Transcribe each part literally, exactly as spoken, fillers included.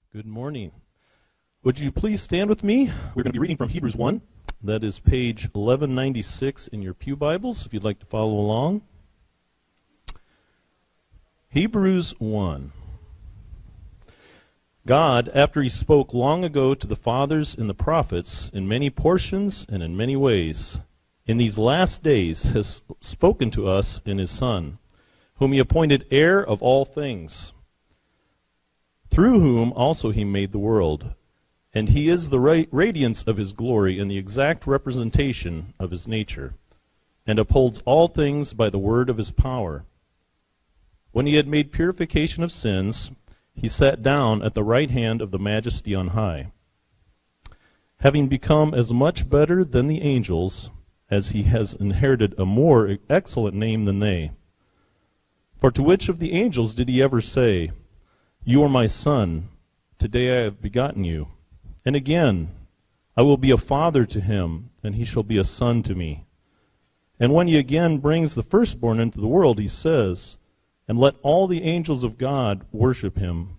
Good morning. Would you please stand with me? We're going to be reading from Hebrews one. That is page eleven ninety-six in your pew Bibles, if you'd like to follow along. Hebrews one. God, after he spoke long ago to the fathers and the prophets in many portions and in many ways, in these last days has spoken to us in his Son, whom he appointed heir of all things, through whom also he made the world. And he is the ra- radiance of his glory and the exact representation of his nature, and upholds all things by the word of his power. When he had made purification of sins, he sat down at the right hand of the Majesty on high, having become as much better than the angels, as he has inherited a more excellent name than they. For to which of the angels did he ever say, "You are my son, today I have begotten you"? And again, "I will be a father to him, and he shall be a son to me." And when he again brings the firstborn into the world, he says, "And let all the angels of God worship him."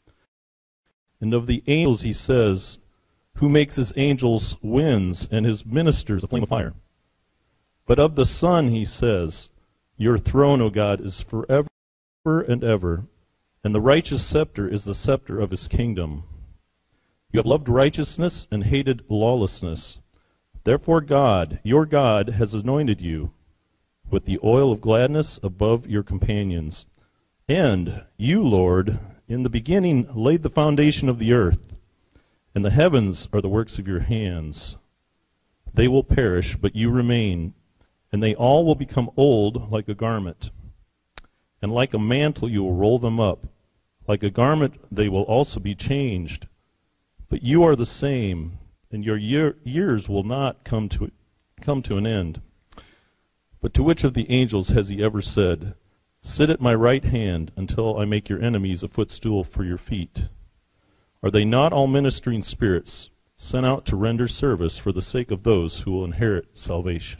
And of the angels he says, "Who makes his angels winds, and his ministers a flame of fire." But of the Son he says, "Your throne, O God, is forever and ever, and the righteous scepter is the scepter of his kingdom. You have loved righteousness and hated lawlessness. Therefore God, your God, has anointed you with the oil of gladness above your companions. And you, Lord, in the beginning laid the foundation of the earth, and the heavens are the works of your hands. They will perish, but you remain, and they all will become old like a garment. And like a mantle you will roll them up. Like a garment they will also be changed. But you are the same, and your year, years will not come to come to an end. But to which of the angels has he ever said, "Sit at my right hand until I make your enemies a footstool for your feet"? Are they not all ministering spirits, sent out to render service for the sake of those who will inherit salvation?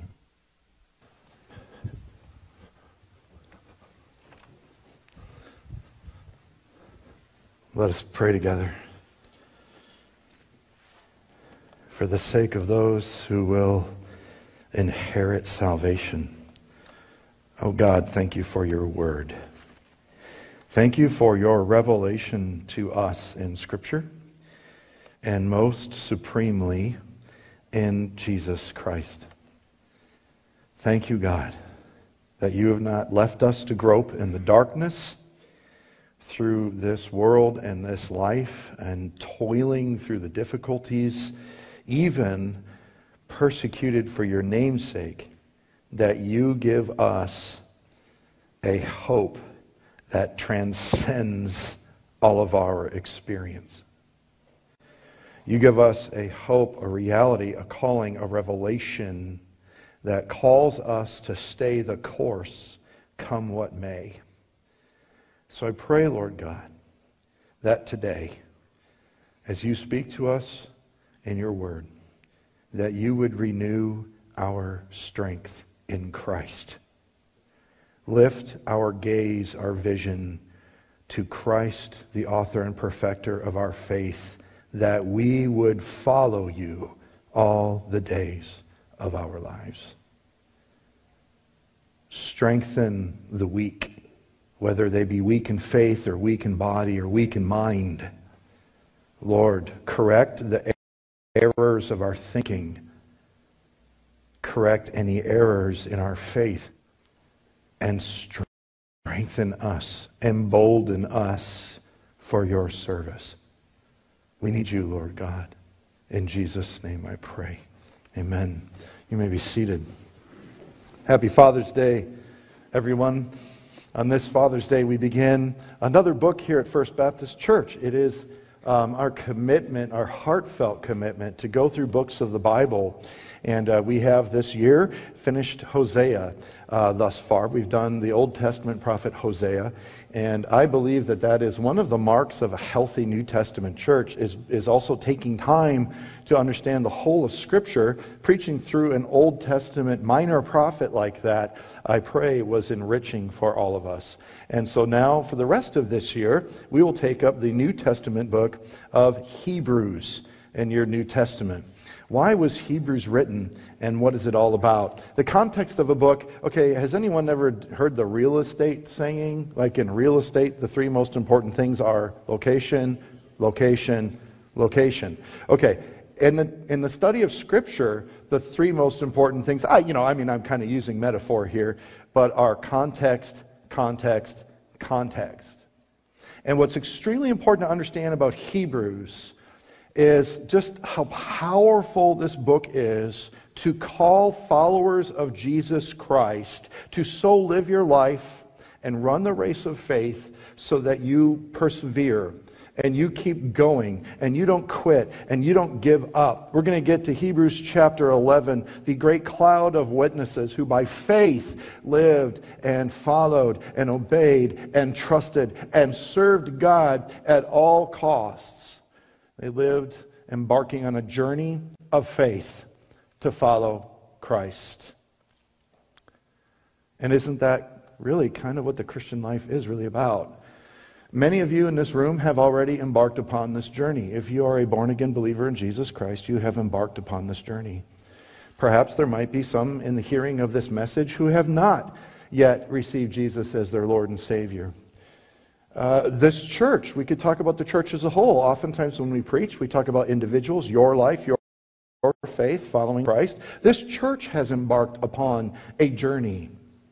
Let us pray together. For the sake of those who will inherit salvation. Oh God, thank you for your word. Thank you for your revelation to us in Scripture, and most supremely in Jesus Christ. Thank you, God, that you have not left us to grope in the darkness through this world and this life, and toiling through the difficulties, even persecuted for your name's sake, that you give us a hope that transcends all of our experience. You give us a hope, a reality, a calling, a revelation that calls us to stay the course, come what may. So I pray, Lord God, that today, as you speak to us in your word, that you would renew our strength in Christ. Lift our gaze, our vision to Christ, the author and perfecter of our faith, that we would follow you all the days of our lives. Strengthen the weak, whether they be weak in faith or weak in body or weak in mind. Lord, correct the errors of our thinking. Correct any errors in our faith. And strengthen us, embolden us for your service. We need you, Lord God. In Jesus' name I pray. Amen. You may be seated. Happy Father's Day, everyone. On this Father's Day, we begin another book here at First Baptist Church. It is um, our commitment, our heartfelt commitment, to go through books of the Bible. And uh, we have this year finished Hosea uh, thus far. We've done the Old Testament prophet Hosea. And I believe that that is one of the marks of a healthy New Testament church, is, is also taking time to understand the whole of Scripture. Preaching through an Old Testament minor prophet like that, I pray, was enriching for all of us. And so now, for the rest of this year, we will take up the New Testament book of Hebrews in your New Testament. Why was Hebrews written, and what is it all about? The context of a book, okay, has anyone ever heard the real estate saying? Like in real estate, the three most important things are location, location, location. Okay, in the, in the study of Scripture, the three most important things, I, you know, I mean, I'm kind of using metaphor here, but are context, context, context. And what's extremely important to understand about Hebrews is just how powerful this book is to call followers of Jesus Christ to so live your life and run the race of faith so that you persevere and you keep going and you don't quit and you don't give up. We're going to get to Hebrews chapter eleven, the great cloud of witnesses who by faith lived and followed and obeyed and trusted and served God at all costs. They lived embarking on a journey of faith to follow Christ. And isn't that really kind of what the Christian life is really about? Many of you in this room have already embarked upon this journey. If you are a born-again believer in Jesus Christ, you have embarked upon this journey. Perhaps there might be some in the hearing of this message who have not yet received Jesus as their Lord and Savior. Uh, this church, we could talk about the church as a whole. Oftentimes when we preach, we talk about individuals, your life, your, your faith, following Christ. This church has embarked upon a journey.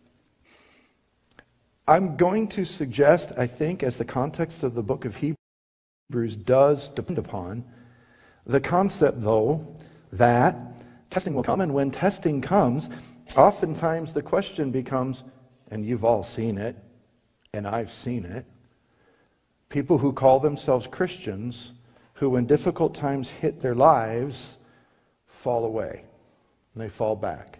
I'm going to suggest, I think, as the context of the book of Hebrews does depend upon, the concept, though, that testing will come, and when testing comes, oftentimes the question becomes, and you've all seen it, and I've seen it, people who call themselves Christians, who when difficult times hit their lives, fall away. And they fall back.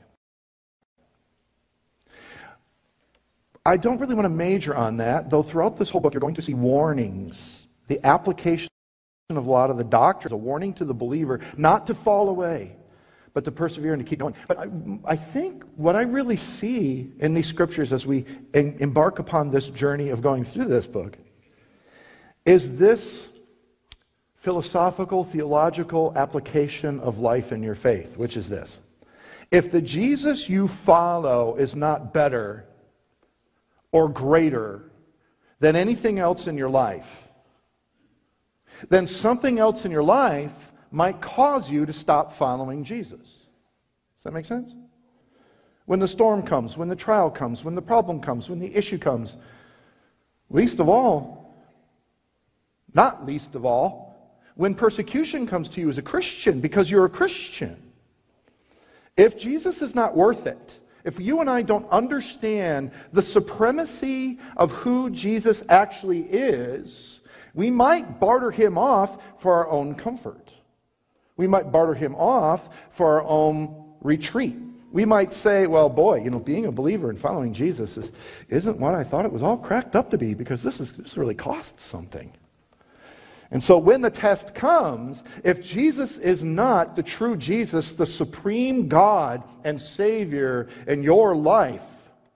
I don't really want to major on that, though throughout this whole book you're going to see warnings. The application of a lot of the doctrines, a warning to the believer not to fall away, but to persevere and to keep going. But I, I think what I really see in these scriptures as we en- embark upon this journey of going through this book is this philosophical, theological application of life in your faith, which is this. If the Jesus you follow is not better or greater than anything else in your life, then something else in your life might cause you to stop following Jesus. Does that make sense? When the storm comes, when the trial comes, when the problem comes, when the issue comes, least of all, not least of all, when persecution comes to you as a Christian because you're a Christian, if Jesus is not worth it, if you and I don't understand the supremacy of who Jesus actually is, we might barter him off for our own comfort. We might barter him off for our own retreat. We might say, well, boy, you know, being a believer and following Jesus is, isn't what I thought it was all cracked up to be, because this is this really costs something. And so when the test comes, if Jesus is not the true Jesus, the supreme God and Savior in your life,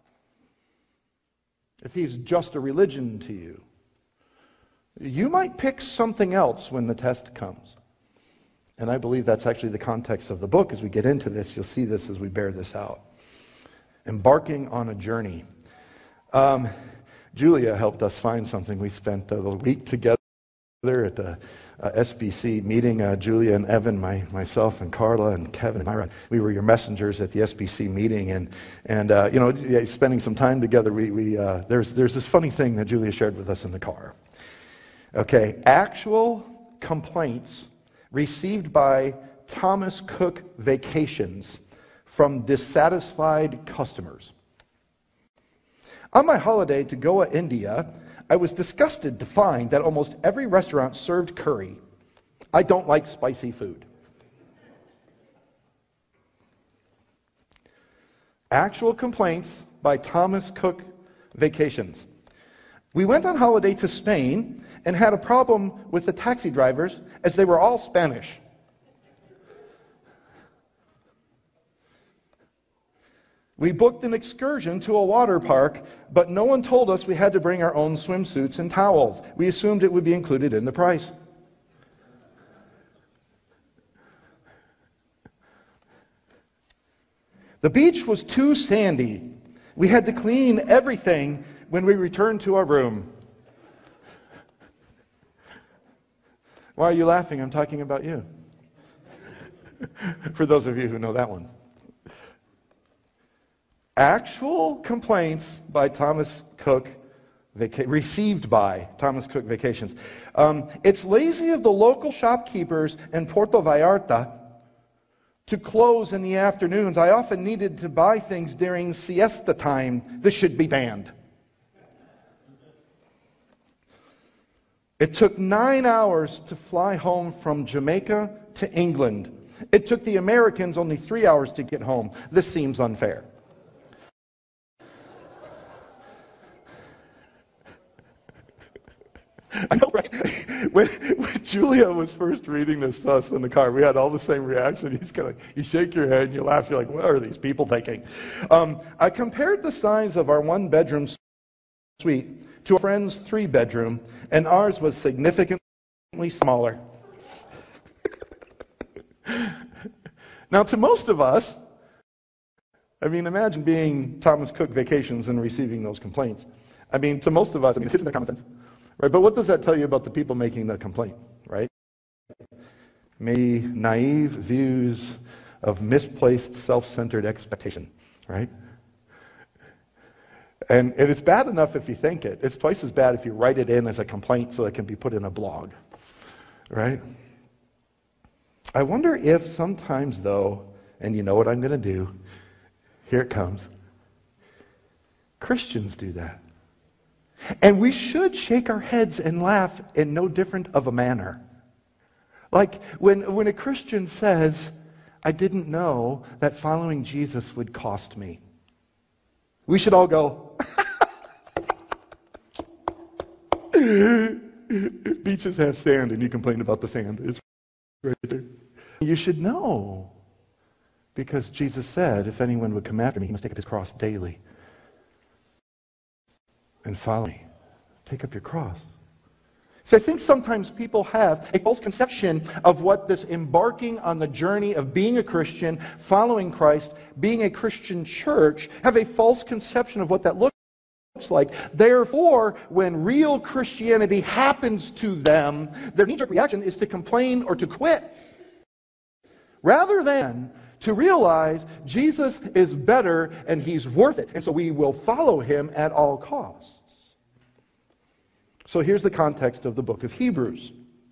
if he's just a religion to you, you might pick something else when the test comes. And I believe that's actually the context of the book. As we get into this, you'll see this as we bear this out. Embarking on a journey. Um, Julia helped us find something. We spent a week together at the uh, S B C meeting. Uh, Julia and Evan, my, myself and Carla and Kevin and Myra, we were your messengers at the S B C meeting, and and uh, you know, yeah, spending some time together. We we uh, there's there's this funny thing that Julia shared with us in the car. Okay, actual complaints received by Thomas Cook Vacations from dissatisfied customers. On my holiday to Goa, India, I was disgusted to find that almost every restaurant served curry. I don't like spicy food. Actual complaints by Thomas Cook Vacations. We went on holiday to Spain and had a problem with the taxi drivers as they were all Spanish. We booked an excursion to a water park, but no one told us we had to bring our own swimsuits and towels. We assumed it would be included in the price. The beach was too sandy. We had to clean everything when we returned to our room. Why are you laughing? I'm talking about you. For those of you who know that one. Actual complaints by Thomas Cook, vaca- received by Thomas Cook Vacations. Um, it's lazy of the local shopkeepers in Puerto Vallarta to close in the afternoons. I often needed to buy things during siesta time. This should be banned. It took nine hours to fly home from Jamaica to England. It took the Americans only three hours to get home. This seems unfair. I know, right? When, when Julia was first reading this to us in the car, we had all the same reaction. He's kind of like, you shake your head and you laugh. You're like, what are these people thinking? Um, I compared the size of our one-bedroom suite to a friend's three-bedroom, and ours was significantly smaller. Now, to most of us, I mean, imagine being Thomas Cook Vacations and receiving those complaints. I mean, to most of us, I mean, it fits in their common sense. Right, but what does that tell you about the people making the complaint, right? Maybe naive views of misplaced self-centered expectation, right? And, and it's bad enough if you think it. It's twice as bad if you write it in as a complaint so it can be put in a blog, right? I wonder if sometimes, though, and you know what I'm going to do, here it comes, Christians do that. And we should shake our heads and laugh in no different of a manner. Like when, when a Christian says, I didn't know that following Jesus would cost me. We should all go, beaches have sand and you complain about the sand. It's right there. You should know. Because Jesus said, if anyone would come after me, he must take up his cross daily. And follow me. Take up your cross. So I think sometimes people have a false conception of what this embarking on the journey of being a Christian, following Christ, being a Christian church, have a false conception of what that looks like. Therefore, when real Christianity happens to them, their knee-jerk reaction is to complain or to quit. Rather than to realize Jesus is better and He's worth it. And so we will follow Him at all costs. So here's the context of the book of Hebrews.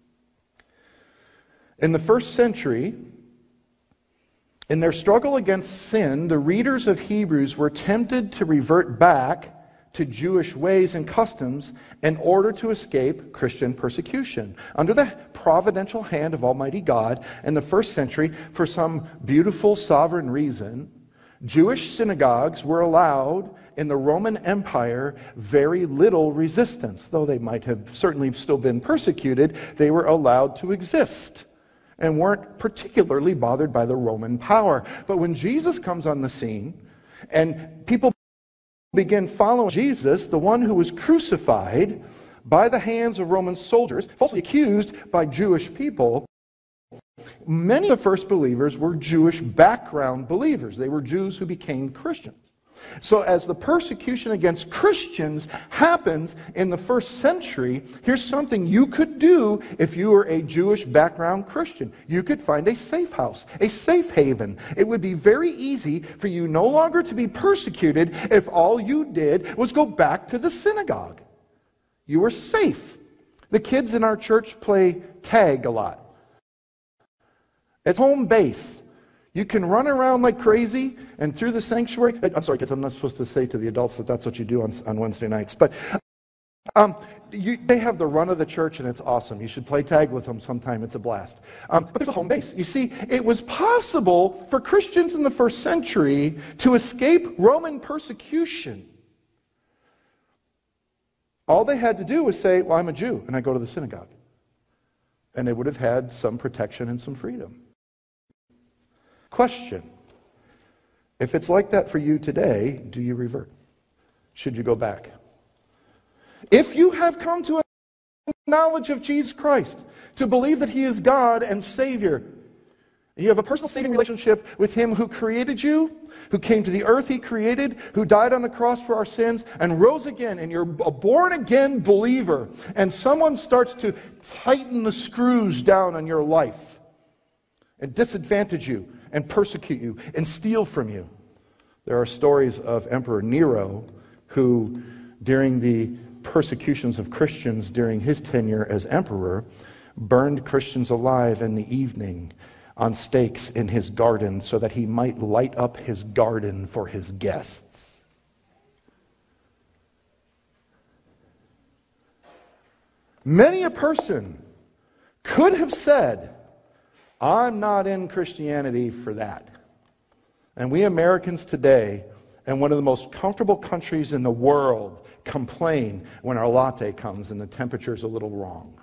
In the first century, in their struggle against sin, the readers of Hebrews were tempted to revert back to Jewish ways and customs in order to escape Christian persecution. Under the providential hand of Almighty God, in the first century, for some beautiful sovereign reason, Jewish synagogues were allowed in the Roman Empire very little resistance. Though they might have certainly still been persecuted, they were allowed to exist and weren't particularly bothered by the Roman power. But when Jesus comes on the scene and people begin following Jesus, the one who was crucified by the hands of Roman soldiers, falsely accused by Jewish people, many of the first believers were Jewish background believers. They were Jews who became Christians. So as the persecution against Christians happens in the first century, here's something you could do if you were a Jewish background Christian. You could find a safe house, a safe haven. It would be very easy for you no longer to be persecuted if all you did was go back to the synagogue. You were safe. The kids in our church play tag a lot. It's home base. You can run around like crazy and through the sanctuary. I'm sorry, kids, I'm not supposed to say to the adults that that's what you do on, on Wednesday nights. But um, you, they have the run of the church, and it's awesome. You should play tag with them sometime. It's a blast. Um, but there's a home base. You see, it was possible for Christians in the first century to escape Roman persecution. All they had to do was say, well, I'm a Jew, and I go to the synagogue. And they would have had some protection and some freedom. Question. If it's like that for you today, do you revert? Should you go back? If you have come to a knowledge of Jesus Christ, to believe that He is God and Savior, and you have a personal saving relationship with Him who created you, who came to the earth He created, who died on the cross for our sins, and rose again, and you're a born-again believer, and someone starts to tighten the screws down on your life, and disadvantage you, and persecute you, and steal from you. There are stories of Emperor Nero, who, during the persecutions of Christians during his tenure as emperor, burned Christians alive in the evening on stakes in his garden so that he might light up his garden for his guests. Many a person could have said, I'm not in Christianity for that. And we Americans today, in one of the most comfortable countries in the world, complain when our latte comes and the temperature's a little wrong.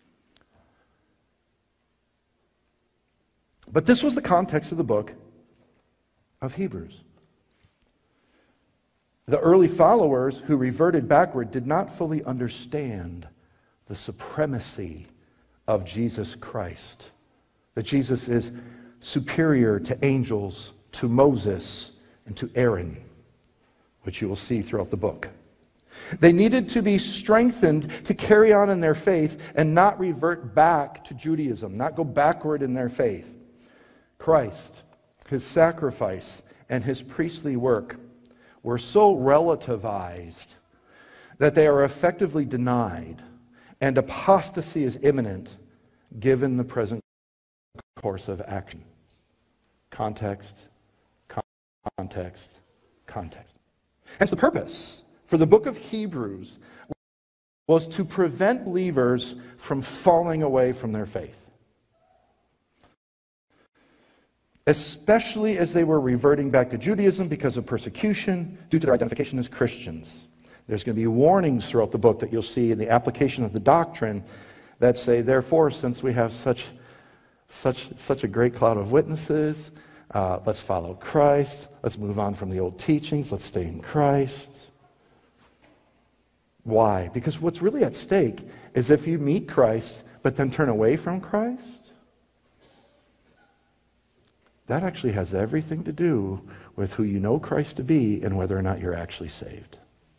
But this was the context of the book of Hebrews. The early followers who reverted backward did not fully understand the supremacy of Jesus Christ. That Jesus is superior to angels, to Moses, and to Aaron, which you will see throughout the book. They needed to be strengthened to carry on in their faith and not revert back to Judaism, not go backward in their faith. Christ, His sacrifice, and His priestly work were so relativized that they are effectively denied, and apostasy is imminent given the present course of action. Context, context, context. Hence the purpose for the book of Hebrews was to prevent believers from falling away from their faith. Especially as they were reverting back to Judaism because of persecution due to their identification as Christians. There's going to be warnings throughout the book that you'll see in the application of the doctrine that say, therefore, since we have such such such a great cloud of witnesses, uh, let's follow Christ. Let's move on from the old teachings. Let's stay in Christ. Why? Because what's really at stake is if you meet Christ but then turn away from Christ, that actually has everything to do with who you know Christ to be and whether or not you're actually saved.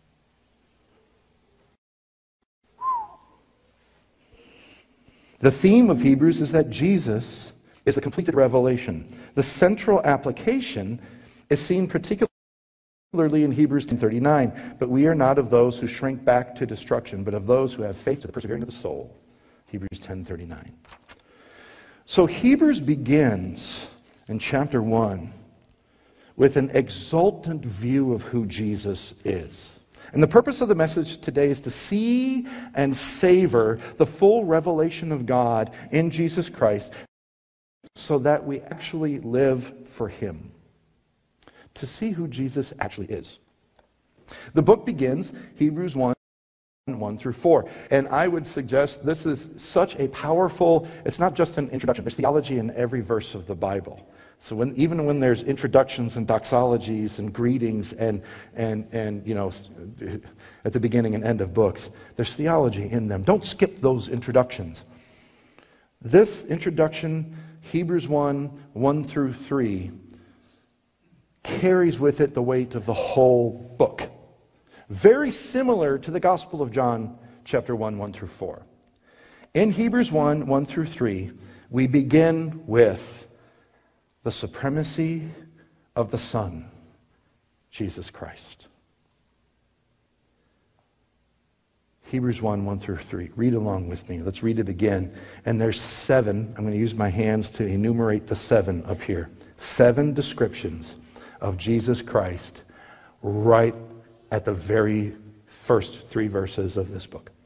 The theme of Hebrews is that Jesus is the completed revelation. The central application is seen particularly in Hebrews ten thirty-nine. But we are not of those who shrink back to destruction, but of those who have faith to the persevering of the soul. Hebrews ten thirty-nine. So Hebrews begins in chapter one with an exultant view of who Jesus is. And the purpose of the message today is to see and savor the full revelation of God in Jesus Christ so that we actually live for Him. To see who Jesus actually is. The book begins, Hebrews one, one through four. And I would suggest this is such a powerful, it's not just an introduction, there's theology in every verse of the Bible. So when, even when there's introductions and doxologies and greetings and, and, and, you know, at the beginning and end of books, there's theology in them. Don't skip those introductions. This introduction, Hebrews one, one through three, carries with it the weight of the whole book. Very similar to the Gospel of John, chapter one, one through four. In Hebrews one, one through three, we begin with the supremacy of the Son, Jesus Christ. Hebrews one, one through three. Read along with me. Let's read it again. And there's seven. I'm going to use my hands to enumerate the seven up here. Seven descriptions of Jesus Christ right at the very first three verses of this book.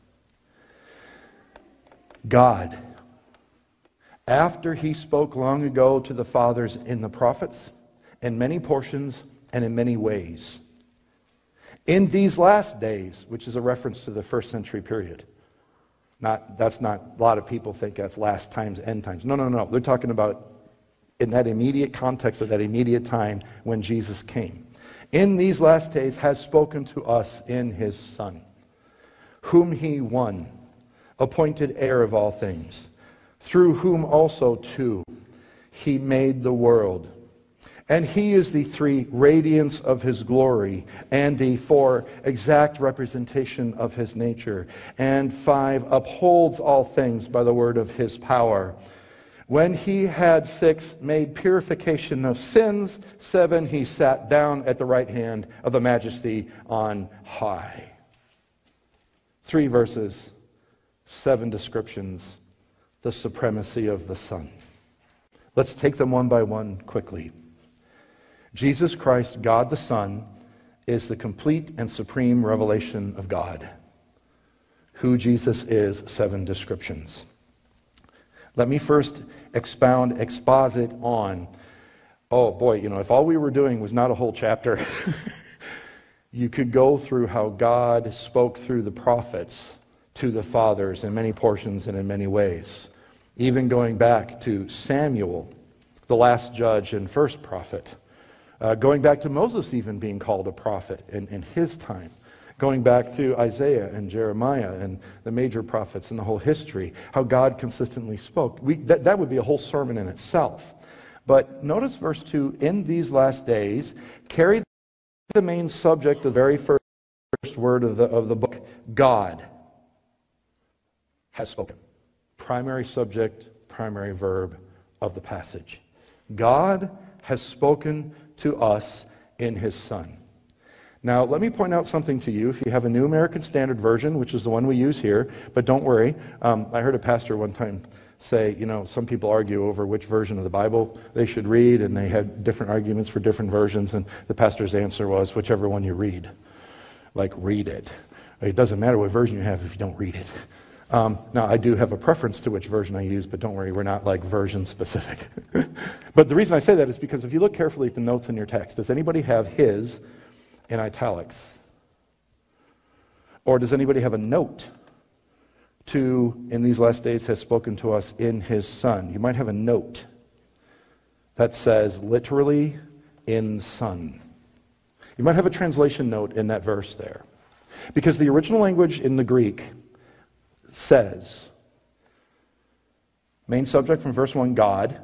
God, after He spoke long ago to the fathers in the prophets, in many portions and in many ways, in these last days, which is a reference to the first century period. Not, that's not, a lot of people think that's last times, end times. No, no, no. They're talking about in that immediate context of that immediate time when Jesus came. In these last days has spoken to us in his Son, whom he won, appointed heir of all things, through whom also too he made the world. And he is the three radiance of his glory, and the four exact representation of his nature, and five upholds all things by the word of his power. When he had six made purification of sins, seven he sat down at the right hand of the majesty on high. Three verses, seven descriptions, the supremacy of the Son. Let's take them one by one quickly. Jesus Christ, God the Son, is the complete and supreme revelation of God. Who Jesus is, seven descriptions. Let me first expound, exposit on, oh boy, you know, if all we were doing was not a whole chapter, you could go through how God spoke through the prophets to the fathers in many portions and in many ways. Even going back to Samuel, the last judge and first prophet. Uh, going back to Moses even being called a prophet in, in his time. Going back to Isaiah and Jeremiah and the major prophets and the whole history, how God consistently spoke. We, that, that would be a whole sermon in itself. But notice verse two, in these last days, carry the main subject, the very first word of the, of the book, God has spoken. Primary subject, primary verb of the passage. God has spoken to us in his Son. Now, let me point out something to you. If you have a New American Standard Version, which is the one we use here, but don't worry. Um, I heard a pastor one time say, you know, some people argue over which version of the Bible they should read, and they had different arguments for different versions, and the pastor's answer was, whichever one you read. Like, read it. It doesn't matter what version you have if you don't read it. Um, now, I do have a preference to which version I use, but don't worry, we're not like version specific. But the reason I say that is because if you look carefully at the notes in your text, does anybody have his in italics? Or does anybody have a note to, in these last days has spoken to us in his Son? You might have a note that says literally in Son. You might have a translation note in that verse there. Because the original language in the Greek says, main subject from verse one, God.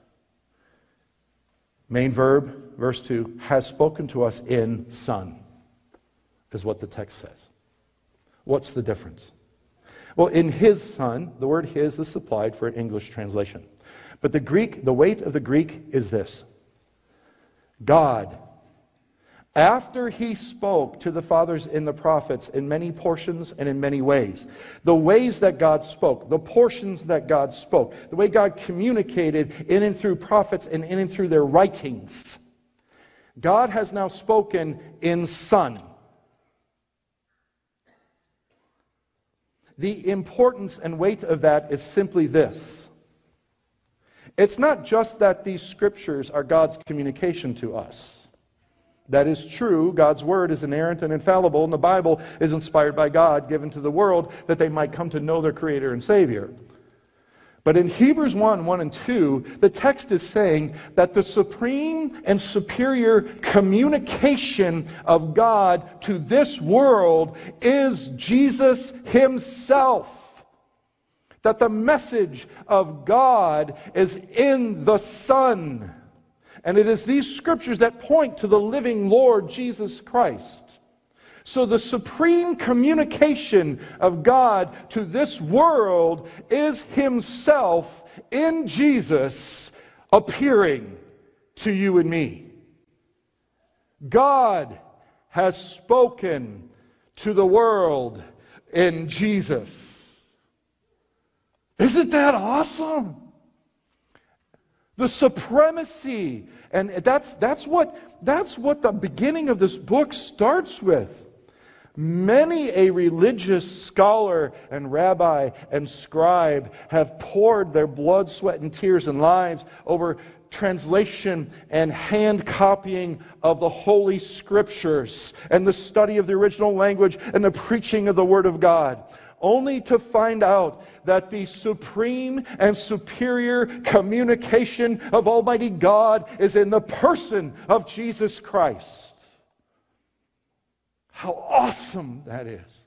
Main verb, verse two, has spoken to us in Son, is what the text says. What's the difference? Well, in his Son, the word his is supplied for an English translation. But the Greek, the weight of the Greek is this. God, after he spoke to the fathers in the prophets in many portions and in many ways, the ways that God spoke, the portions that God spoke, the way God communicated in and through prophets and in and through their writings, God has now spoken in Son. The importance and weight of that is simply this. It's not just that these scriptures are God's communication to us. That is true. God's Word is inerrant and infallible, and the Bible is inspired by God, given to the world, that they might come to know their Creator and Savior. But in Hebrews one, one and two, the text is saying that the supreme and superior communication of God to this world is Jesus Himself. That the message of God is in the Son. And it is these scriptures that point to the living Lord Jesus Christ. So the supreme communication of God to this world is Himself in Jesus appearing to you and me. God has spoken to the world in Jesus. Isn't that awesome? The supremacy, and that's that's what that's what the beginning of this book starts with. Many a religious scholar and rabbi and scribe have poured their blood, sweat, and tears and lives over translation and hand copying of the Holy Scriptures and the study of the original language and the preaching of the Word of God. only to find out that the supreme and superior communication of Almighty God is in the person of Jesus Christ. How awesome that is.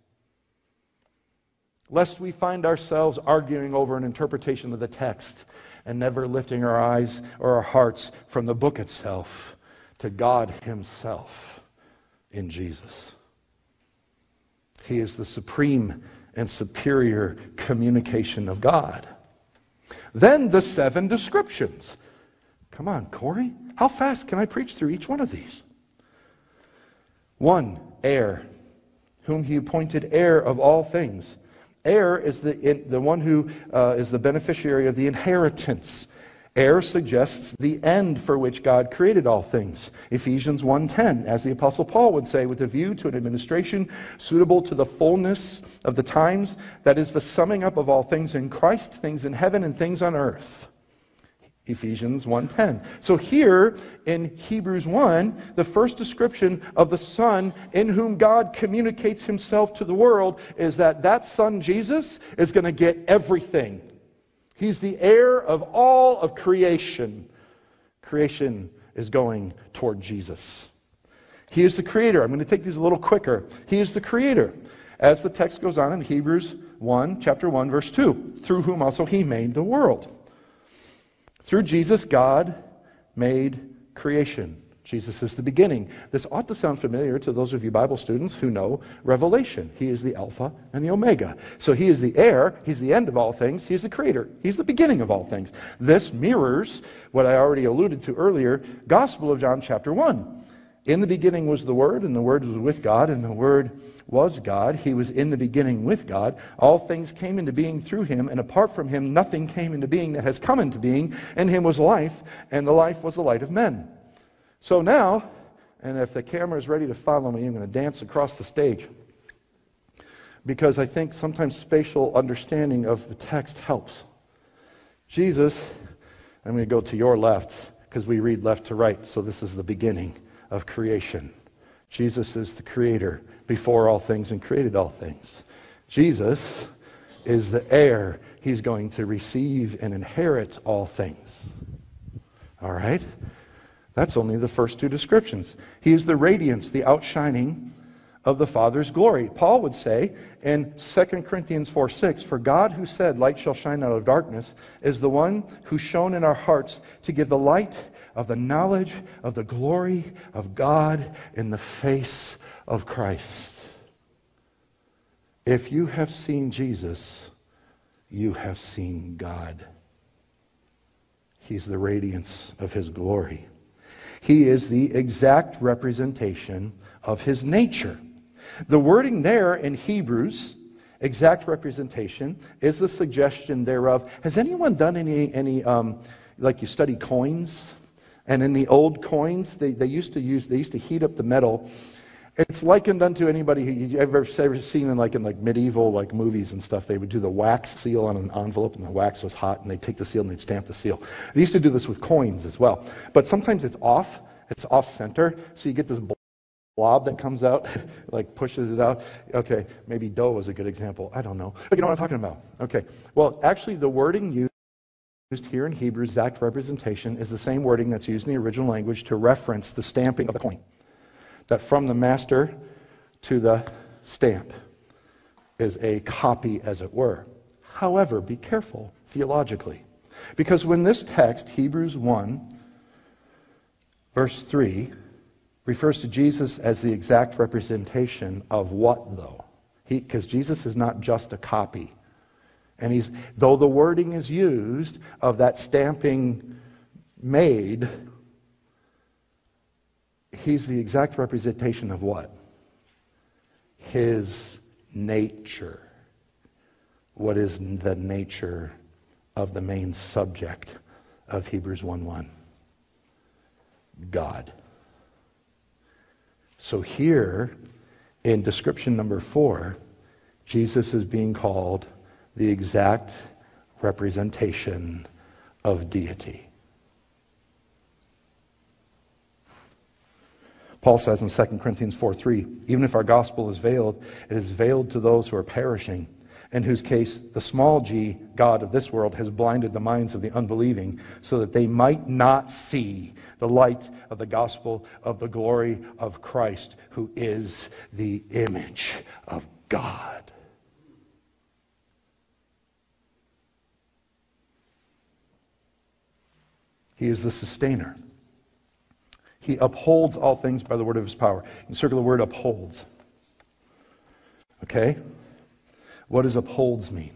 Lest we find ourselves arguing over an interpretation of the text and never lifting our eyes or our hearts from the book itself to God Himself in Jesus. He is the supreme and superior communication of God. Then the seven descriptions. Come on, Corey. How fast can I preach through each one of these? One, heir, whom He appointed heir of all things. Heir is the, the one who uh, is the beneficiary of the inheritance. Heir suggests the end for which God created all things. Ephesians one ten, as the Apostle Paul would say, with a view to an administration suitable to the fullness of the times, that is the summing up of all things in Christ, things in heaven and things on earth. Ephesians one ten. So here in Hebrews one, the first description of the Son in whom God communicates Himself to the world is that that Son, Jesus, is going to get everything. He's the heir of all of creation. Creation is going toward Jesus. He is the Creator. I'm going to take these a little quicker. He is the Creator. As the text goes on in Hebrews one, chapter one, verse two, through whom also He made the world. Through Jesus, God made creation. Jesus is the beginning. This ought to sound familiar to those of you Bible students who know Revelation. He is the Alpha and the Omega. So He is the heir. He's the end of all things. He's the Creator. He's the beginning of all things. This mirrors what I already alluded to earlier, Gospel of John chapter one. In the beginning was the Word, and the Word was with God, and the Word was God. He was in the beginning with God. All things came into being through Him, and apart from Him nothing came into being that has come into being. In Him was life, and the life was the light of men. So now, and if the camera is ready to follow me, I'm going to dance across the stage. Because I think sometimes spatial understanding of the text helps. Jesus, I'm going to go to your left, because we read left to right, so this is the beginning of creation. Jesus is the Creator before all things and created all things. Jesus is the heir. He's going to receive and inherit all things. All right? That's only the first two descriptions. He is the radiance, the outshining of the Father's glory. Paul would say in Second Corinthians four six, for God who said, light shall shine out of darkness, is the one who shone in our hearts to give the light of the knowledge of the glory of God in the face of Christ. If you have seen Jesus, you have seen God. He's the radiance of His glory. He is the exact representation of His nature. The wording there in Hebrews, exact representation, is the suggestion thereof. Has anyone done any, any um, like you study coins? And in the old coins, they, they used to use, they used to heat up the metal. It's likened unto anybody who you ever, ever seen in like in like medieval like movies and stuff. They would do the wax seal on an envelope, and the wax was hot, and they'd take the seal and they'd stamp the seal. They used to do this with coins as well. But sometimes it's off, it's off center, so you get this blob that comes out, like pushes it out. Okay, maybe dough is a good example. I don't know. But you know what I'm talking about. Okay. Well, actually the wording used used here in Hebrew, exact representation, is the same wording that's used in the original language to reference the stamping of the coin. That from the master to the stamp is a copy, as it were. However, be careful theologically. Because when this text, Hebrews one, verse three, refers to Jesus as the exact representation of what, though? Because Jesus is not just a copy. And he's, though the wording is used of that stamping made, He's the exact representation of what? His nature. What is the nature of the main subject of Hebrews one one? God. So here, in description number four, Jesus is being called the exact representation of deity. Paul says in Second Corinthians four three, even if our gospel is veiled, it is veiled to those who are perishing, in whose case the small g God of this world has blinded the minds of the unbelieving so that they might not see the light of the gospel of the glory of Christ, who is the image of God. He is the sustainer. He upholds all things by the word of his power. You can circle the word upholds. Okay? What does upholds mean?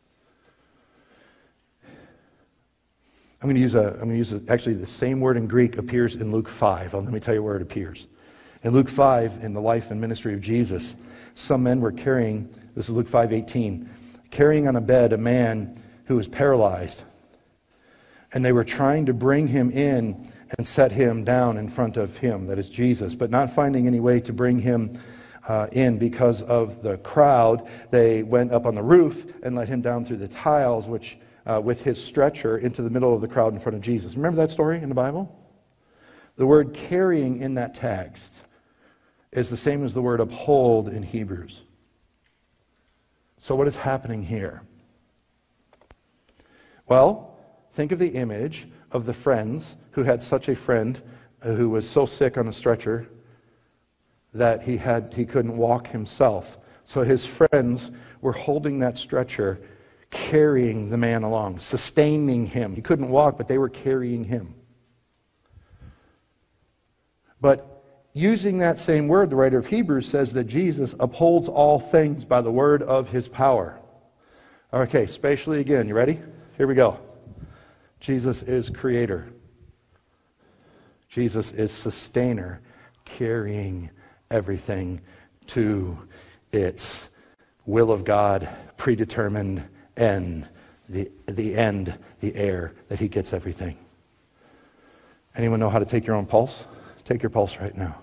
I'm going to use a. I'm going to use a, actually the same word in Greek appears in Luke five. Let me tell you where it appears. In Luke five, in the life and ministry of Jesus, some men were carrying. This is Luke five eighteen, carrying on a bed a man who was paralyzed, and they were trying to bring him in and set him down in front of him, that is Jesus, but not finding any way to bring him uh, in because of the crowd. They went up on the roof and let him down through the tiles, which uh, with his stretcher into the middle of the crowd in front of Jesus. Remember that story in the Bible? The word carrying in that text is the same as the word uphold in Hebrews. So what is happening here? Well, think of the image of the friends who had such a friend uh, who was so sick on a stretcher that he had he couldn't walk himself. So his friends were holding that stretcher, carrying the man along, sustaining him. He couldn't walk, but they were carrying him. But using that same word, the writer of Hebrews says that Jesus upholds all things by the word of his power. Okay, spatially again, you ready? Here we go. Jesus is creator. Jesus is sustainer, carrying everything to its will of God, predetermined end, the, the end, the air, that he gets everything. Anyone know how to take your own pulse? Take your pulse right now.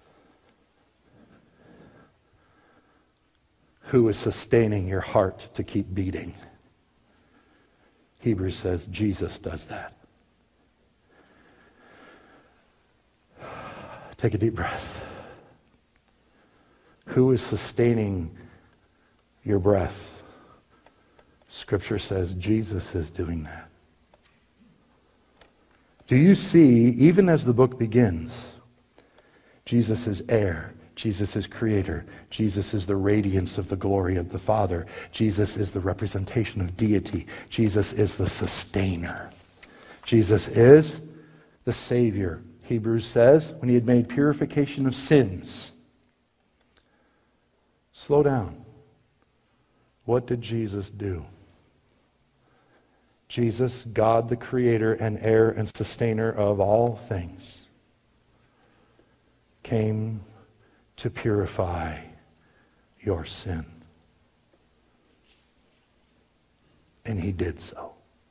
Who is sustaining your heart to keep beating? Hebrews says Jesus does that. Take a deep breath. Who is sustaining your breath? Scripture says Jesus is doing that. Do you see, even as the book begins, Jesus is air. Jesus is creator. Jesus is the radiance of the glory of the Father. Jesus is the representation of deity. Jesus is the sustainer. Jesus is the Savior. Hebrews says, when he had made purification of sins. Slow down. What did Jesus do? Jesus, God the Creator and heir and sustainer of all things, came to purify your sin. And he did so.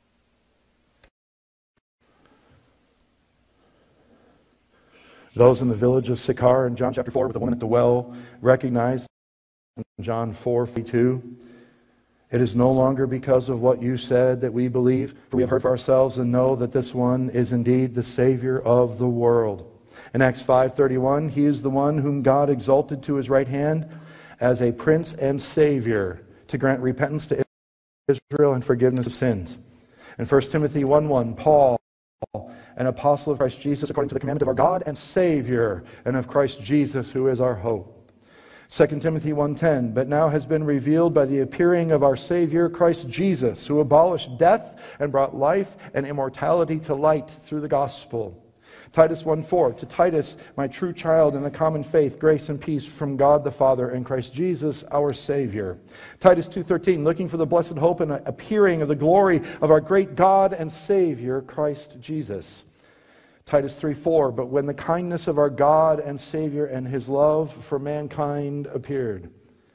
Those in the village of Sychar in John chapter four with the woman at the well recognized in John four forty-two, it is no longer because of what you said that we believe, for we have heard for ourselves and know that this one is indeed the Savior of the world. In Acts five thirty-one, he is the one whom God exalted to his right hand as a prince and Savior to grant repentance to Israel and forgiveness of sins. In First Timothy one one, Paul, an apostle of Christ Jesus according to the commandment of our God and Savior, and of Christ Jesus who is our hope. Second Timothy one ten, but now has been revealed by the appearing of our Savior Christ Jesus, who abolished death and brought life and immortality to light through the gospel. Titus one four, to Titus, my true child in the common faith, grace and peace from God the Father and Christ Jesus our Savior. Titus two thirteen, looking for the blessed hope and appearing of the glory of our great God and Savior, Christ Jesus. Titus three four, but when the kindness of our God and Savior and his love for mankind appeared.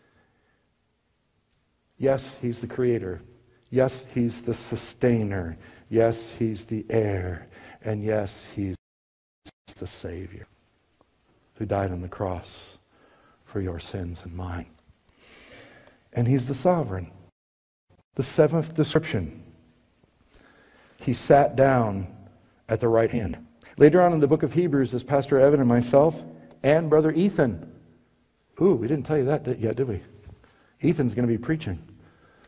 Yes, he's the creator. Yes, he's the sustainer. Yes, he's the heir. And yes, he's the Savior who died on the cross for your sins and mine. And he's the sovereign. The seventh description. He sat down at the right hand. Later on in the book of Hebrews, as Pastor Evan and myself and Brother Ethan. Ooh, we didn't tell you that yet, did we? Ethan's going to be preaching.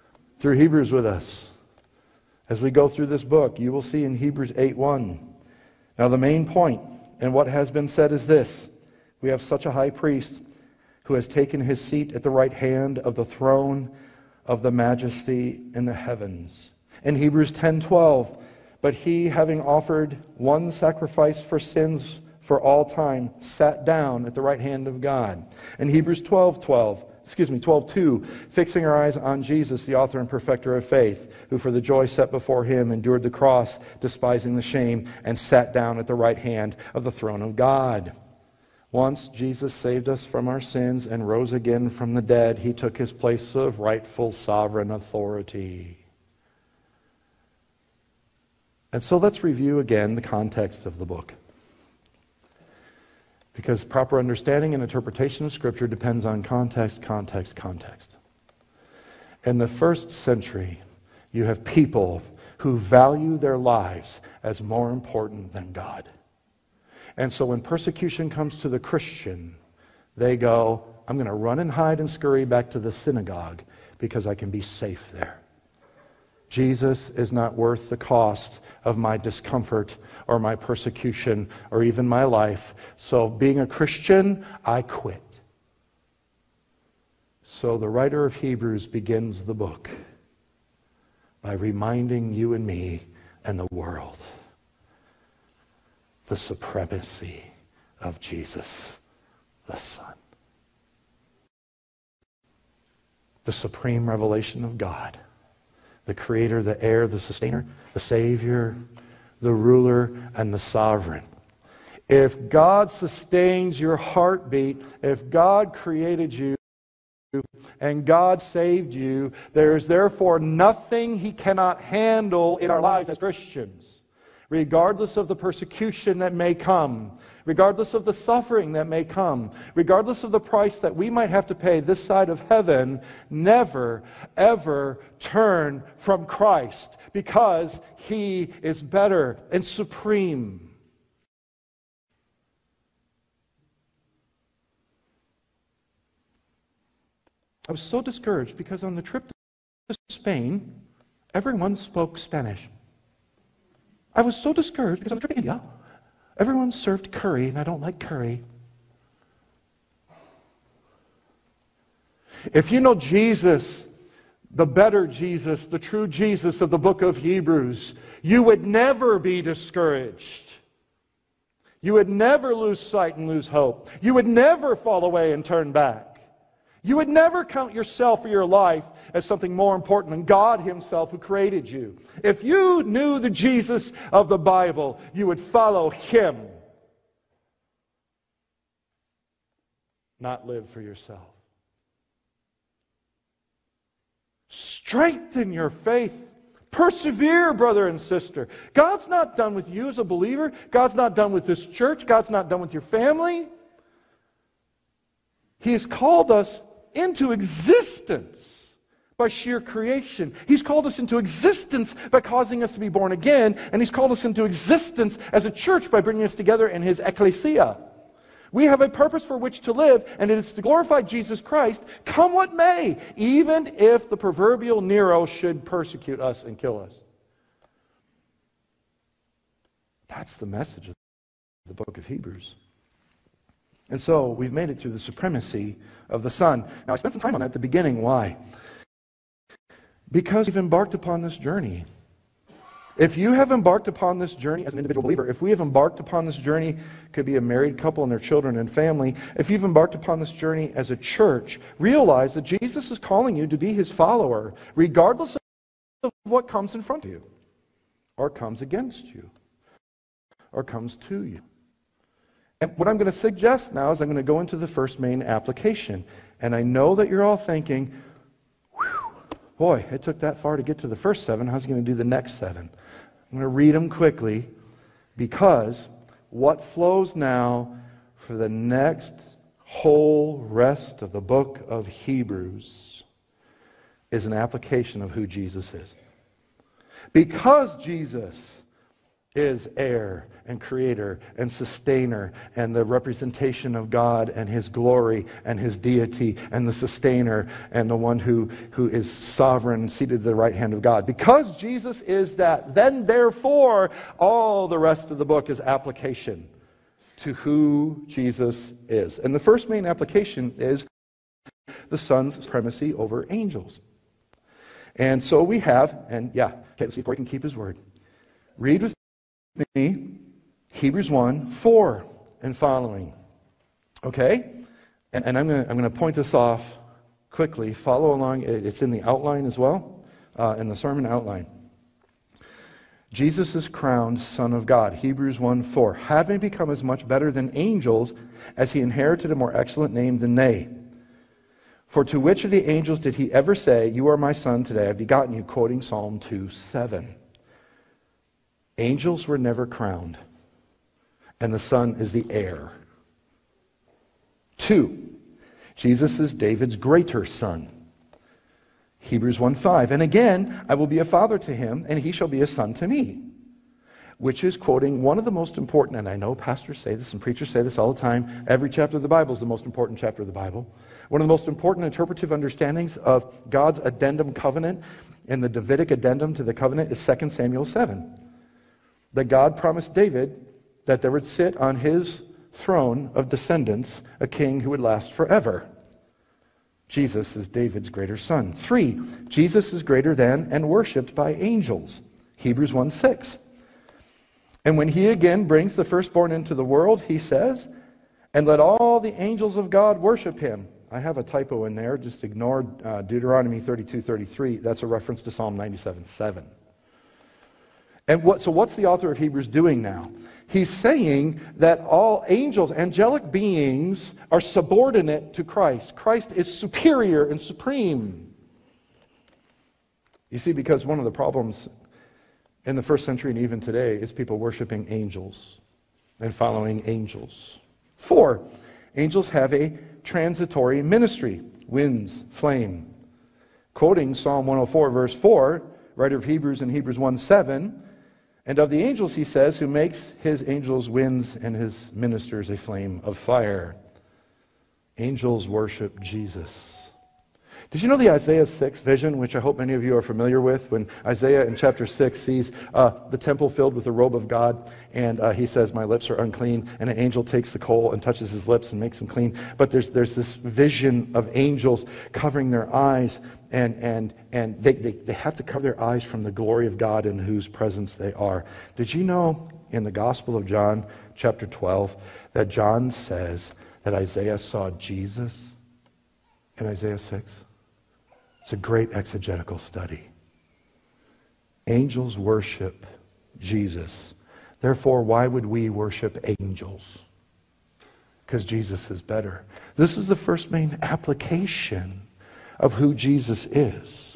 through Hebrews with us. As we go through this book, you will see in Hebrews eight one. Now the main point in what has been said is this. We have such a high priest who has taken his seat at the right hand of the throne of the majesty in the heavens. In Hebrews ten twelve, but he, having offered one sacrifice for sins for all time, sat down at the right hand of God. In Hebrews twelve twelve, excuse me, twelve two, fixing our eyes on Jesus, the author and perfecter of faith, who for the joy set before him endured the cross, despising the shame, and sat down at the right hand of the throne of God. Once Jesus saved us from our sins and rose again from the dead, he took his place of rightful sovereign authority. And so let's review again the context of the book. Because proper understanding and interpretation of Scripture depends on context, context, context. In the first century, you have people who value their lives as more important than God. And so when persecution comes to the Christian, they go, I'm going to run and hide and scurry back to the synagogue because I can be safe there. Jesus is not worth the cost of my discomfort or my persecution or even my life. So being a Christian, I quit. So the writer of Hebrews begins the book by reminding you and me and the world the supremacy of Jesus, the Son. The supreme revelation of God. The Creator, the Heir, the Sustainer, the Savior, the Ruler, and the Sovereign. If God sustains your heartbeat, if God created you, and God saved you, there is therefore nothing He cannot handle in our lives as Christians. Regardless of the persecution that may come, regardless of the suffering that may come, regardless of the price that we might have to pay this side of heaven, never, ever turn from Christ, because He is better and supreme. I was so discouraged because on the trip to Spain, everyone spoke Spanish. I was so discouraged because on the trip to India, everyone served curry, and I don't like curry. If you know Jesus, the better Jesus, the true Jesus of the book of Hebrews, you would never be discouraged. You would never lose sight and lose hope. You would never fall away and turn back. You would never count yourself or your life as something more important than God Himself who created you. If you knew the Jesus of the Bible, you would follow Him, not live for yourself. Strengthen your faith. Persevere, brother and sister. God's not done with you as a believer. God's not done with this church. God's not done with your family. He has called us into existence by sheer creation. He's called us into existence by causing us to be born again, and He's called us into existence as a church by bringing us together in His ecclesia. We have a purpose for which to live, and it is to glorify Jesus Christ, come what may, even if the proverbial Nero should persecute us and kill us. That's the message of the book of Hebrews. And so, we've made it through the supremacy of the Son. Now, I spent some time on that at the beginning. Why? Because we've embarked upon this journey. If you have embarked upon this journey as an individual believer, if we have embarked upon this journey, it could be a married couple and their children and family, if you've embarked upon this journey as a church, realize that Jesus is calling you to be His follower, regardless of what comes in front of you, or comes against you, or comes to you. And what I'm going to suggest now is I'm going to go into the first main application. And I know that you're all thinking, boy, it took that far to get to the first seven. How's He going to do the next seven? I'm going to read them quickly, because what flows now for the next whole rest of the book of Hebrews is an application of who Jesus is. Because Jesus is heir and creator and sustainer and the representation of God and His glory and His deity and the sustainer and the one who, who is sovereign seated at the right hand of God. Because Jesus is that, then therefore all the rest of the book is application to who Jesus is. And the first main application is the Son's supremacy over angels. And so we have, and yeah, okay, let's see if we can keep His word. Read with me Hebrews one, four and following. Okay? And, and I'm going to I'm going to point this off quickly. Follow along. It's in the outline as well, uh, in the sermon outline. Jesus is crowned Son of God. Hebrews one, four. Having become as much better than angels as He inherited a more excellent name than they. For to which of the angels did He ever say, "You are my Son, today I have begotten you," quoting Psalm two, seven. Angels were never crowned, and the Son is the heir. Two, Jesus is David's greater son. Hebrews one, five. And again, I will be a father to him, and he shall be a son to me. Which is quoting one of the most important, and I know pastors say this and preachers say this all the time, every chapter of the Bible is the most important chapter of the Bible. One of the most important interpretive understandings of God's addendum covenant and the Davidic addendum to the covenant is Second Samuel seven. That God promised David that there would sit on his throne of descendants a king who would last forever. Jesus is David's greater son. Three, Jesus is greater than and worshipped by angels. Hebrews one, six. And when He again brings the firstborn into the world, He says, "And let all the angels of God worship Him." I have a typo in there. Just ignore uh, Deuteronomy thirty-two, thirty-three. That's a reference to Psalm ninety-seven, seven. And what, so what's the author of Hebrews doing now? He's saying that all angels, angelic beings, are subordinate to Christ. Christ is superior and supreme. You see, because one of the problems in the first century and even today is people worshiping angels and following angels. Four, angels have a transitory ministry. Winds, flame. Quoting Psalm one oh four, verse four, writer of Hebrews in Hebrews one, seven, and of the angels, he says, who makes his angels winds and his ministers a flame of fire. Angels worship Jesus. Did you know the Isaiah six vision, which I hope many of you are familiar with, when Isaiah in chapter six sees uh, the temple filled with the robe of God, and uh, he says, "My lips are unclean," and an angel takes the coal and touches his lips and makes them clean. But there's there's this vision of angels covering their eyes, and and and they, they, they have to cover their eyes from the glory of God in whose presence they are. Did you know in the Gospel of John, chapter twelve, that John says that Isaiah saw Jesus in Isaiah six? It's a great exegetical study. Angels worship Jesus. Therefore, why would we worship angels? Because Jesus is better. This is the first main application of who Jesus is.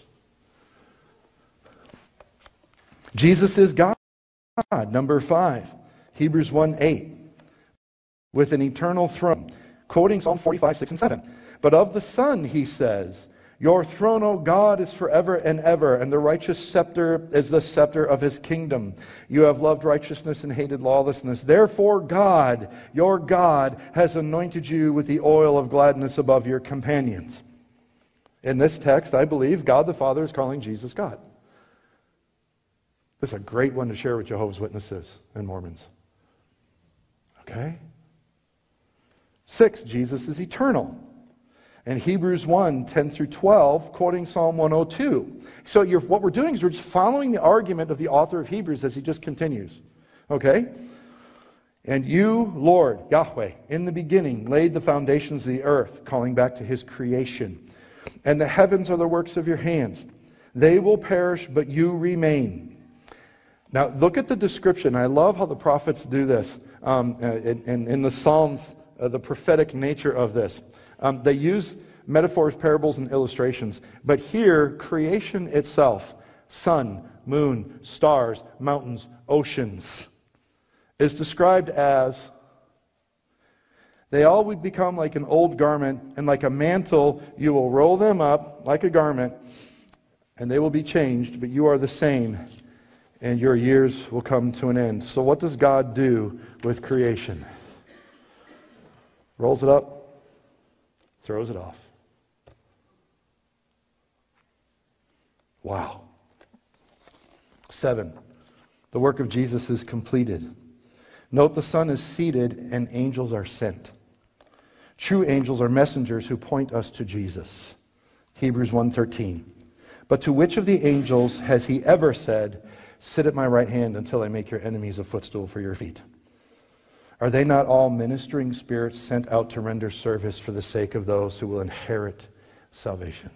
Jesus is God. Number five, Hebrews one, eight. With an eternal throne. Quoting Psalm forty-five, six and seven. But of the Son, he says, "Your throne, O God, is forever and ever, and the righteous scepter is the scepter of His kingdom. You have loved righteousness and hated lawlessness. Therefore God, your God, has anointed you with the oil of gladness above your companions." In this text, I believe God the Father is calling Jesus God. This is a great one to share with Jehovah's Witnesses and Mormons. Okay? Six, Jesus is eternal. And Hebrews one, ten through twelve, quoting Psalm one oh two. So you're, what we're doing is we're just following the argument of the author of Hebrews as he just continues. Okay? "And you, Lord, Yahweh, in the beginning laid the foundations of the earth," calling back to His creation. "And the heavens are the works of your hands. They will perish, but you remain." Now look at the description. I love how the prophets do this um, in, in, in the Psalms, uh, the prophetic nature of this. Um, they use metaphors, parables, and illustrations. But here, creation itself, sun, moon, stars, mountains, oceans, is described as, "They all would become like an old garment, and like a mantle you will roll them up like a garment, and they will be changed, but you are the same, and your years will come to an end. So what does God do with creation? Rolls it up, throws it off. Wow. Seven, the work of Jesus is completed. Note the Son is seated and angels are sent. True angels are messengers who point us to Jesus. Hebrews one thirteen. But to which of the angels has he ever said, sit at my right hand until I make your enemies a footstool for your feet? Are they not all ministering spirits sent out to render service for the sake of those who will inherit salvation?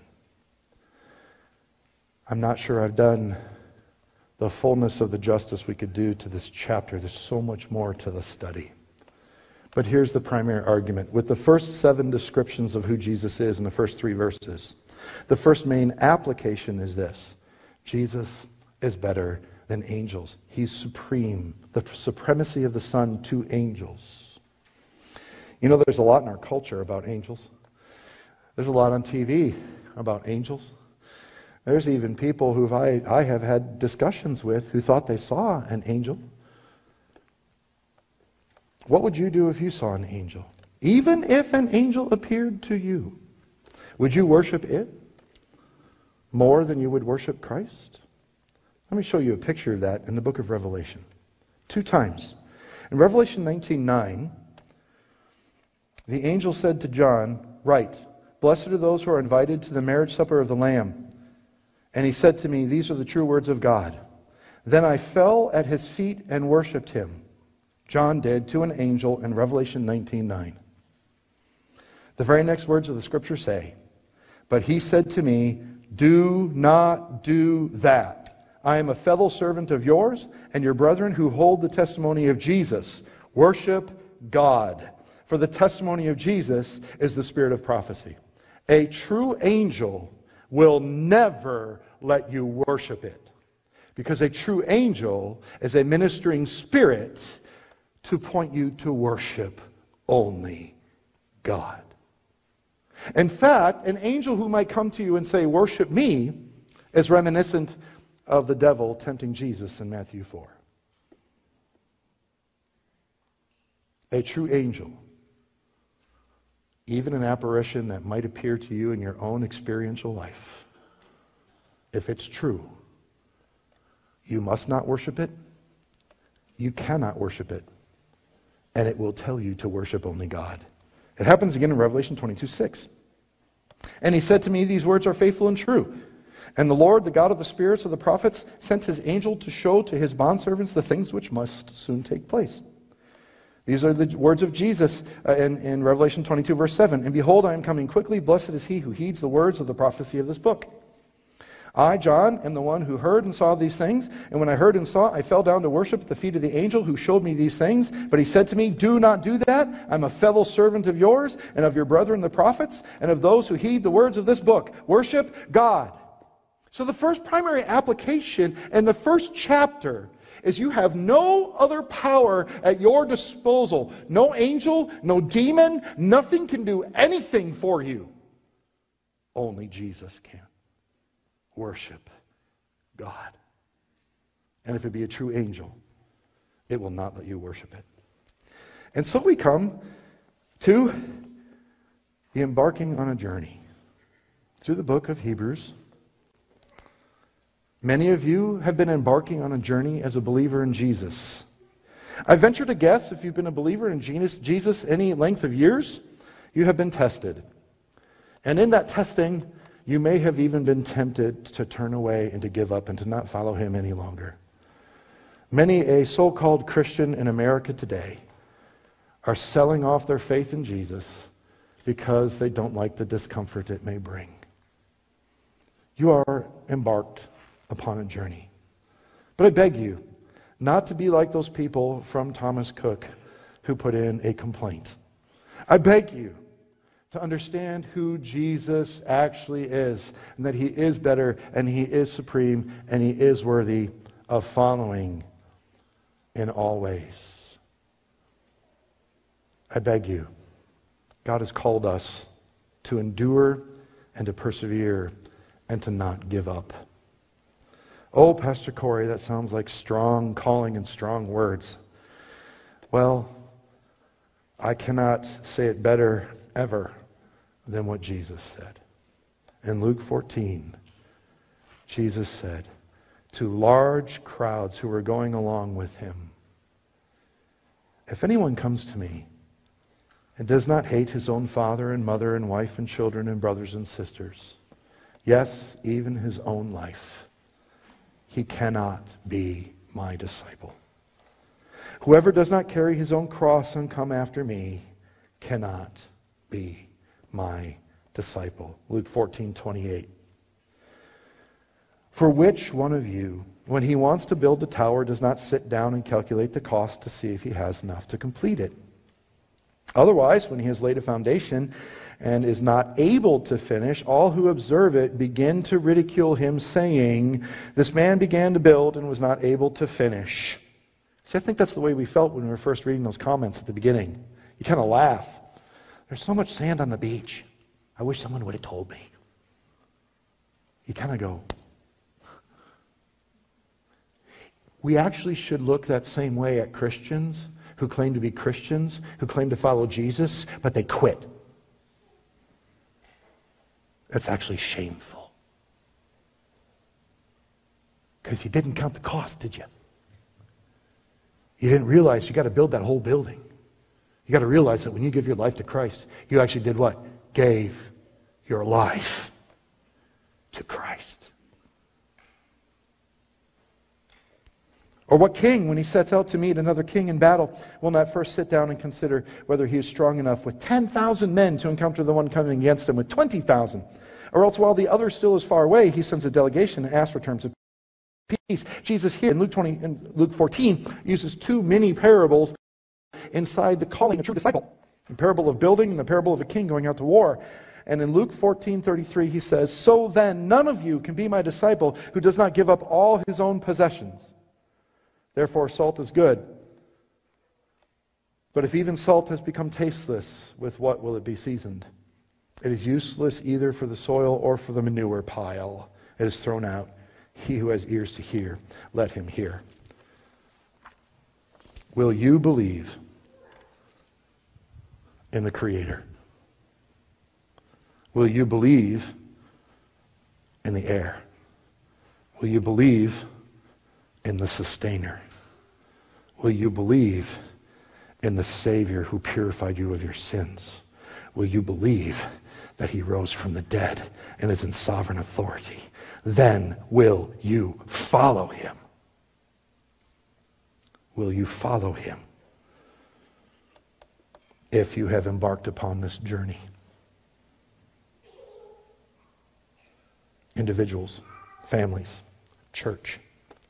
I'm not sure I've done the fullness of the justice we could do to this chapter. There's so much more to the study. But here's the primary argument. With the first seven descriptions of who Jesus is in the first three verses, the first main application is this: Jesus is better than angels. He's supreme. The supremacy of the Son to angels. You know, there's a lot in our culture about angels. There's a lot on T V about angels. There's even people who I, I have had discussions with who thought they saw an angel. What would you do if you saw an angel? Even if an angel appeared to you, would you worship it more than you would worship Christ? Let me show you a picture of that in the book of Revelation. Two times. In Revelation nineteen nine, the angel said to John, write, blessed are those who are invited to the marriage supper of the Lamb. And he said to me, these are the true words of God. Then I fell at his feet and worshipped him. John did to an angel in Revelation nineteen nine. The very next words of the scripture say, but he said to me, do not do that. I am a fellow servant of yours and your brethren who hold the testimony of Jesus. Worship God. For the testimony of Jesus is the spirit of prophecy. A true angel will never let you worship it. Because a true angel is a ministering spirit to point you to worship only God. In fact, an angel who might come to you and say, worship me, is reminiscent of the devil tempting Jesus in Matthew four. A true angel, even an apparition that might appear to you in your own experiential life, if it's true, you must not worship it, you cannot worship it, and it will tell you to worship only God. It happens again in Revelation twenty-two six. And he said to me, these words are faithful and true. And the Lord, the God of the spirits of the prophets, sent his angel to show to his bondservants the things which must soon take place. These are the words of Jesus uh, in, in Revelation twenty-two verse seven. And behold, I am coming quickly. Blessed is he who heeds the words of the prophecy of this book. I, John, am the one who heard and saw these things. And when I heard and saw, I fell down to worship at the feet of the angel who showed me these things. But he said to me, do not do that. I'm a fellow servant of yours and of your brethren the prophets and of those who heed the words of this book. Worship God. So the first primary application in the first chapter is you have no other power at your disposal. No angel, no demon, nothing can do anything for you. Only Jesus can. Worship God. And if it be a true angel, it will not let you worship it. And so we come to the embarking on a journey through the book of Hebrews. Many of you have been embarking on a journey as a believer in Jesus. I venture to guess if you've been a believer in Jesus any length of years, you have been tested. And in that testing, you may have even been tempted to turn away and to give up and to not follow him any longer. Many a so-called Christian in America today are selling off their faith in Jesus because they don't like the discomfort it may bring. You are embarked upon a journey. But I beg you not to be like those people from Thomas Cook who put in a complaint. I beg you to understand who Jesus actually is, and that he is better, and he is supreme, and he is worthy of following in all ways. I beg you, God has called us to endure and to persevere and to not give up. Oh, Pastor Corey, that sounds like strong calling and strong words. Well, I cannot say it better ever than what Jesus said. In Luke fourteen, Jesus said to large crowds who were going along with him, if anyone comes to me and does not hate his own father and mother and wife and children and brothers and sisters, yes, even his own life, he cannot be my disciple. Whoever does not carry his own cross and come after me cannot be my disciple. Luke fourteen twenty-eight. For which one of you, when he wants to build a tower, does not sit down and calculate the cost to see if he has enough to complete it? Otherwise, when he has laid a foundation and is not able to finish, all who observe it begin to ridicule him, saying, this man began to build and was not able to finish. See, I think that's the way we felt when we were first reading those comments at the beginning. You kind of laugh. There's so much sand on the beach. I wish someone would have told me. You kind of go. We actually should look that same way at Christians who claim to be Christians, who claim to follow Jesus, but they quit. That's actually shameful. Because you didn't count the cost, did you? You didn't realize you got to build that whole building. You got to realize that when you give your life to Christ, you actually did what? Gave your life to Christ. Or what king, when he sets out to meet another king in battle, will not first sit down and consider whether he is strong enough with ten thousand men to encounter the one coming against him with twenty thousand? Or else while the other still is far away, he sends a delegation to ask for terms of peace. Jesus here in Luke twenty, in Luke fourteen uses two mini parables inside the calling of a true disciple. The parable of building and the parable of a king going out to war. And in Luke fourteen thirty-three he says, so then none of you can be my disciple who does not give up all his own possessions. Therefore, salt is good. But if even salt has become tasteless, with what will it be seasoned? It is useless either for the soil or for the manure pile. It is thrown out. He who has ears to hear, let him hear. Will you believe in the Creator? Will you believe in the air? Will you believe in the Sustainer? Will you believe in the Savior who purified you of your sins? Will you believe that He rose from the dead and is in sovereign authority? Then will you follow Him? Will you follow Him if you have embarked upon this journey? Individuals, families, church.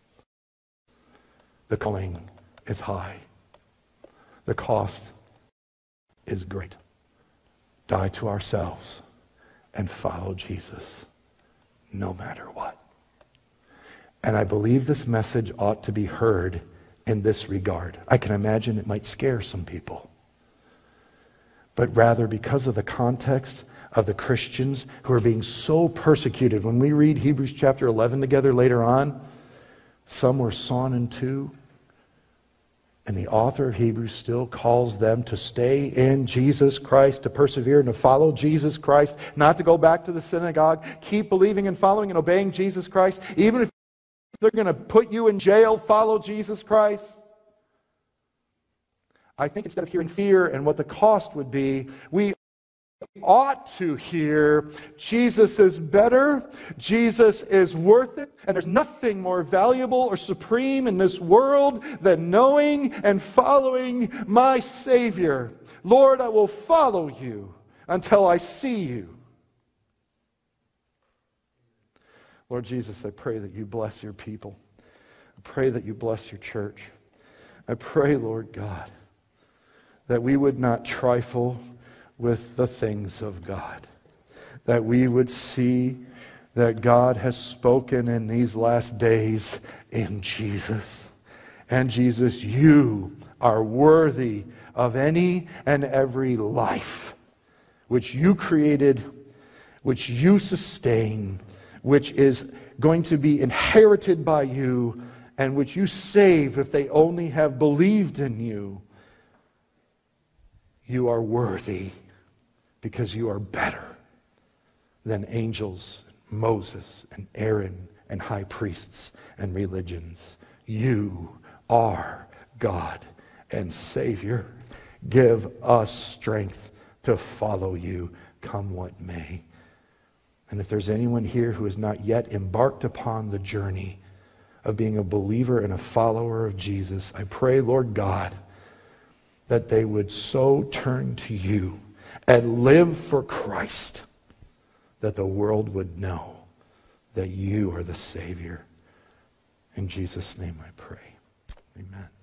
The calling is high. The cost is great. Die to ourselves and follow Jesus no matter what. And I believe this message ought to be heard in this regard. I can imagine it might scare some people. But rather because of the context of the Christians who are being so persecuted. When we read Hebrews chapter eleven together later on, some were sawn in two. And the author of Hebrews still calls them to stay in Jesus Christ, to persevere and to follow Jesus Christ, not to go back to the synagogue. Keep believing and following and obeying Jesus Christ. Even if they're going to put you in jail, follow Jesus Christ. I think instead of hearing fear and what the cost would be, we ought to hear Jesus is better, Jesus is worth it, and there's nothing more valuable or supreme in this world than knowing and following my Savior. Lord, I will follow you until I see you. Lord Jesus, I pray that you bless your people. I pray that you bless your church. I pray, Lord God, that we would not trifle with the things of God. That we would see that God has spoken in these last days in Jesus. And Jesus, you are worthy of any and every life which you created, which you sustain, which is going to be inherited by you, and which you save if they only have believed in you. You are worthy because you are better than angels, Moses, and Aaron, and high priests, and religions. You are God and Savior. Give us strength to follow you, come what may. And if there's anyone here who has not yet embarked upon the journey of being a believer and a follower of Jesus, I pray, Lord God, that they would so turn to you and live for Christ that the world would know that you are the Savior. In Jesus' name I pray. Amen.